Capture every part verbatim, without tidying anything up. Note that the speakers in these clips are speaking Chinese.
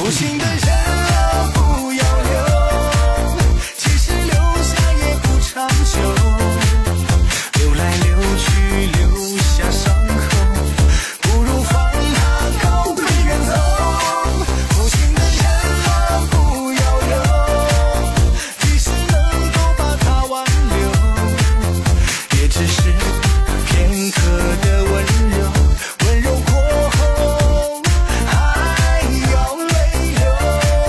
负心的人啊不要留，即使留下也不长久，流来流去留下伤口，不如放它高飞远走。负心的人啊不要留，即使能够把它挽留，也只是片刻的温柔，温柔过后还要泪流。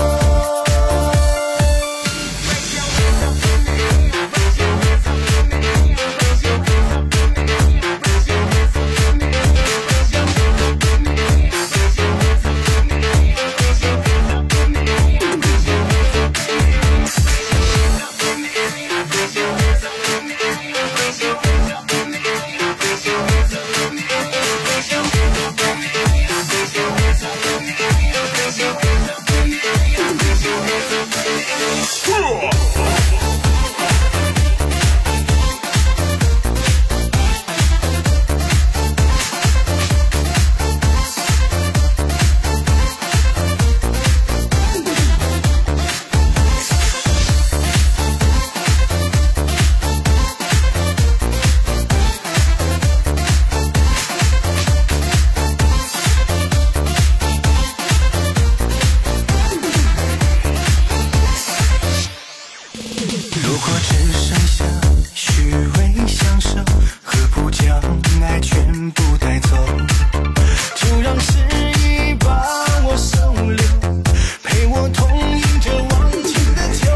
如果只剩下虚伪享受，何不将爱全部带走？就让时已把我收留，陪我同饮着忘情的酒。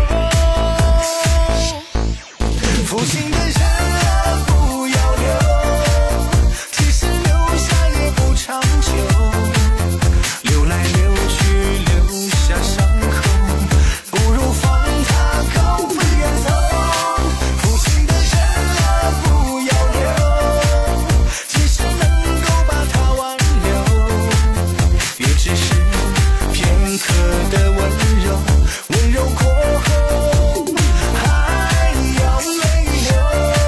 负心的人啊不要留，即使留下也不长久，流来流去留下伤口，不如放它高飞远走。负心的人啊不要留，即使能够把它挽留，也只是片刻的温柔，温柔过后还要泪流。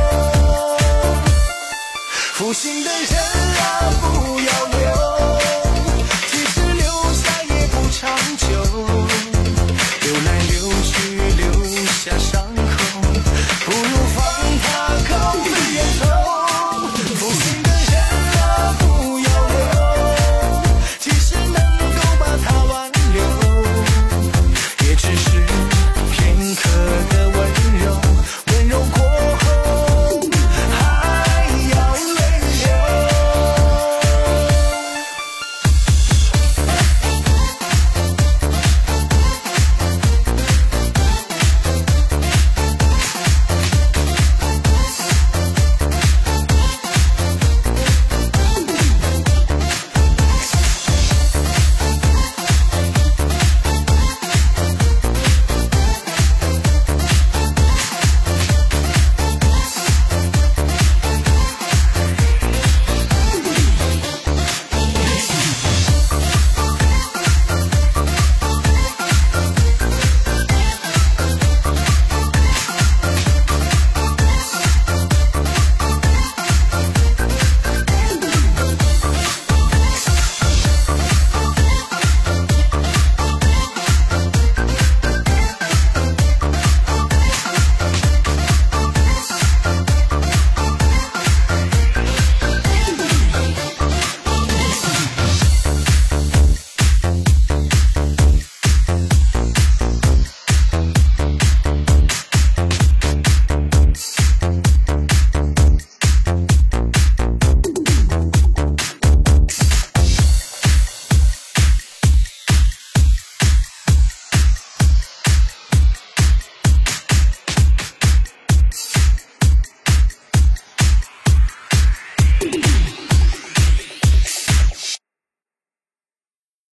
负心的人啊不要留，即使留下也不长久，流来流去留下伤口，不如放它高飞远走。负心的人啊不要留，即使能够把它挽留，也只是片刻的温柔，温柔过后还要泪流。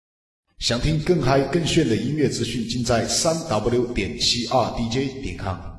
想听更嗨更炫的音乐资讯，尽在三 w 点七二 d j 点 com。